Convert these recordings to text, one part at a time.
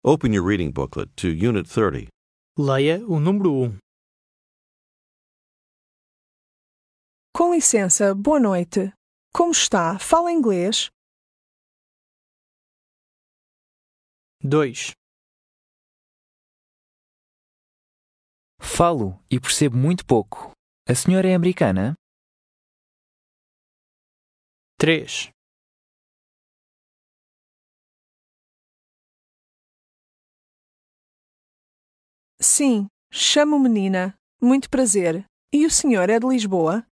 Open your reading booklet to Unit 30. Leia o número 1. Com licença, boa noite. Como está? Fala inglês? 2, Falo e percebo muito pouco. A senhora é americana? 3, Sim, chamo-me Nina. Muito prazer. E o senhor é de Lisboa?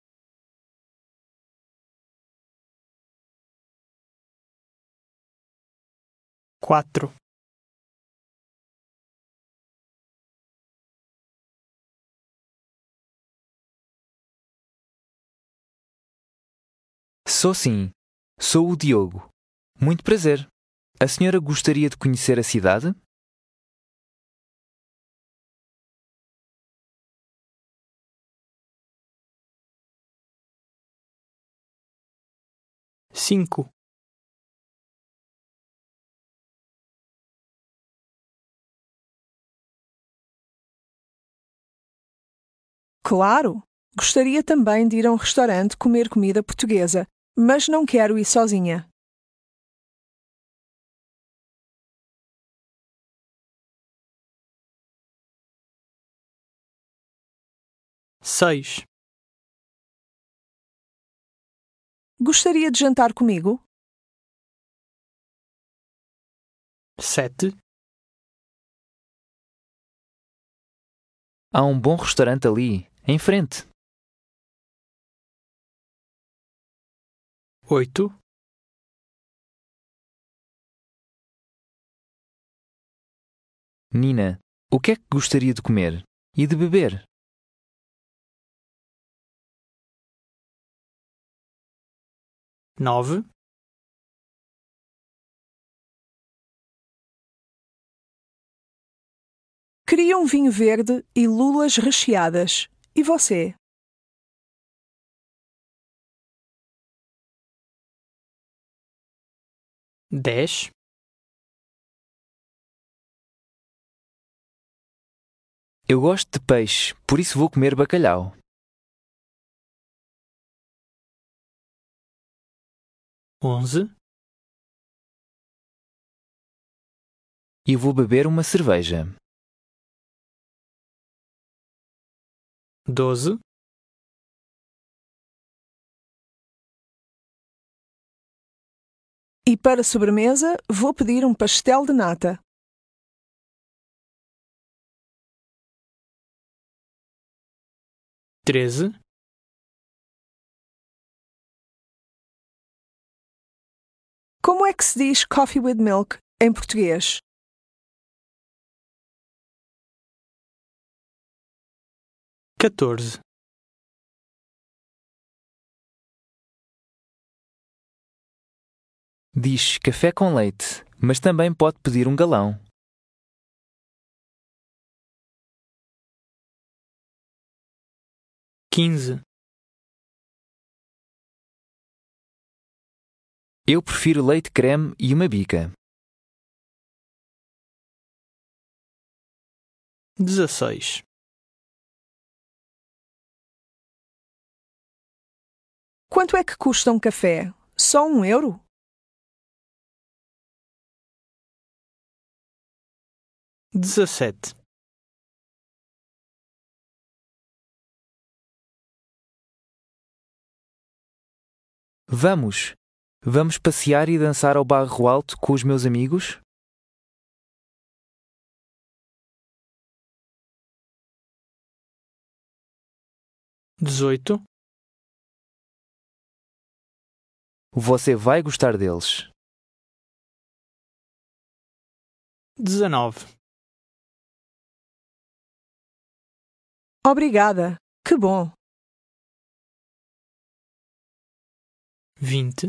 4, Sou sim. Sou o Diogo. Muito prazer. A senhora gostaria de conhecer a cidade? 5, Claro! Gostaria também de ir a um restaurante comer comida portuguesa, mas não quero ir sozinha. 6, Gostaria de jantar comigo? 7, Há um bom restaurante ali, em frente. 8, Nina, o que é que gostaria de comer? E de beber? 9, Queria um vinho verde e lulas recheadas. E você? 10, Eu gosto de peixe, por isso vou comer bacalhau. 11, E vou beber uma cerveja. 12, E para sobremesa, vou pedir um pastel de nata. 13, Como é que se diz coffee with milk em português? 14, Diz café com leite, mas também pode pedir um galão. 15, Eu prefiro leite creme e uma bica. 16, Quanto é que custa um café? Só €1? 17, Vamos! Vamos passear e dançar ao Barro Alto com os meus amigos? 18, Você vai gostar deles. 19, Obrigada. Que bom. 20,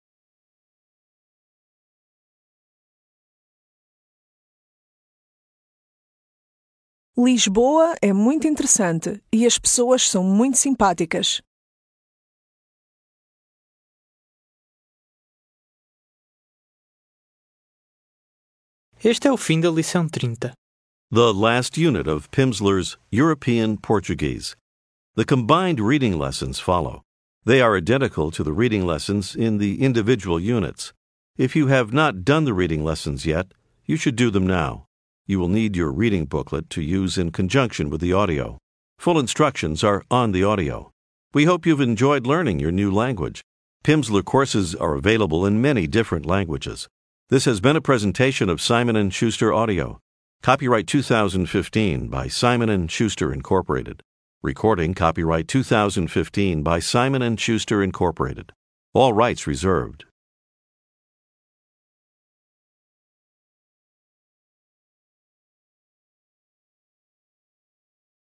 Lisboa é muito interessante e as pessoas são muito simpáticas. Este é o fim da lição 30. The last unit of Pimsleur's European Portuguese. The combined reading lessons follow. They are identical to the reading lessons in the individual units. If you have not done the reading lessons yet, you should do them now. You will need your reading booklet to use in conjunction with the audio. Full instructions are on the audio. We hope you've enjoyed learning your new language. Pimsleur courses are available in many different languages. This has been a presentation of Simon & Schuster Audio. Copyright 2015 by Simon & Schuster Incorporated. Recording copyright 2015 by Simon & Schuster Incorporated. All rights reserved.